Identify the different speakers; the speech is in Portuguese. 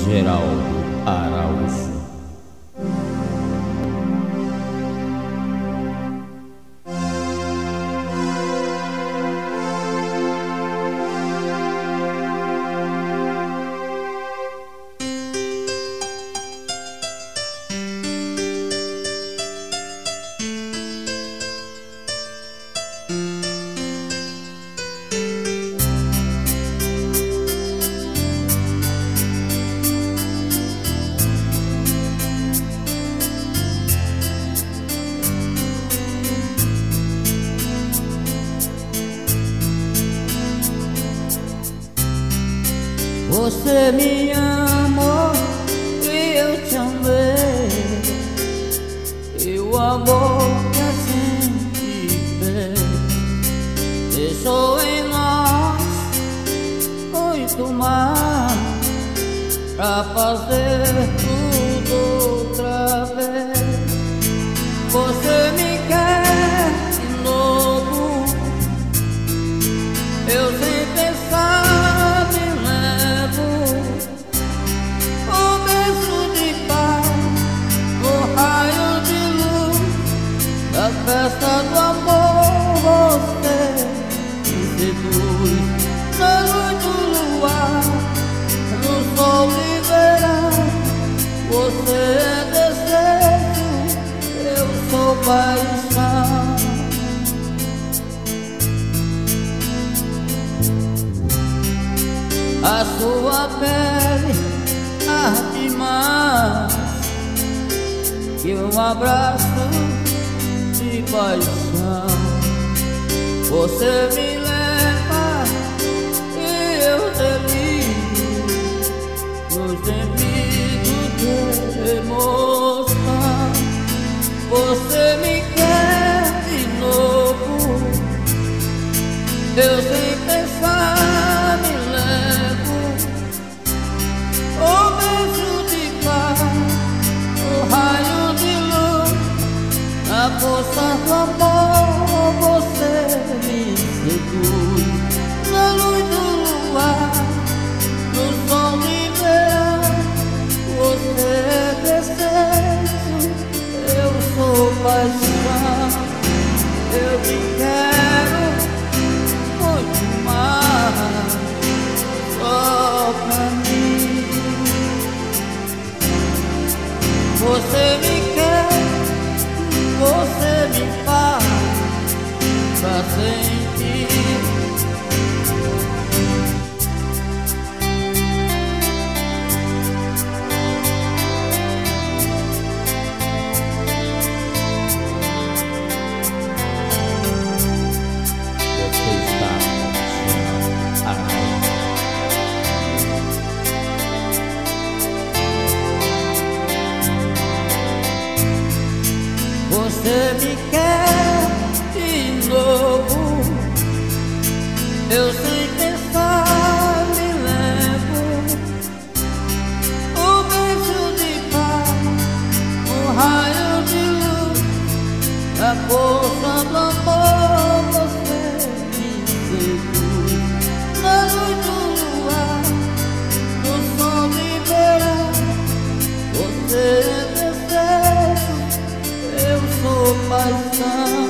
Speaker 1: Geraldo Araújo.
Speaker 2: Você me amou e eu te amei, e o amor que a gente fez deixou em nós muito mais pra fazer tudo outra vez. Você me quer de novo, eu sem pensar festa do amor. Você me seduz na luz do luar, no sol de verão. Você é desejo, eu sou paixão. A sua pele arde mais que um abraço de paixão. Você me leva e eu deliro nos gemidos de emoção. Você me quer de novo, eu sem pensar me levo. O beijo de paz, o raio de luz, a força do amor. Você me seduz na luz do luar, no sol de verão. Você é desejo, eu sou paixão. Eu te quero muito mais, só pra mim. Você me quer, você me faz pra sentir.
Speaker 1: Você está com Araújo.
Speaker 2: Você me quer de novo, eu sem pensar me levo. O beijo de paz, o raio de luz, a força do amor. Você me seduz na luz do luar, no sol de verão. Você é desejo, eu sou paixão.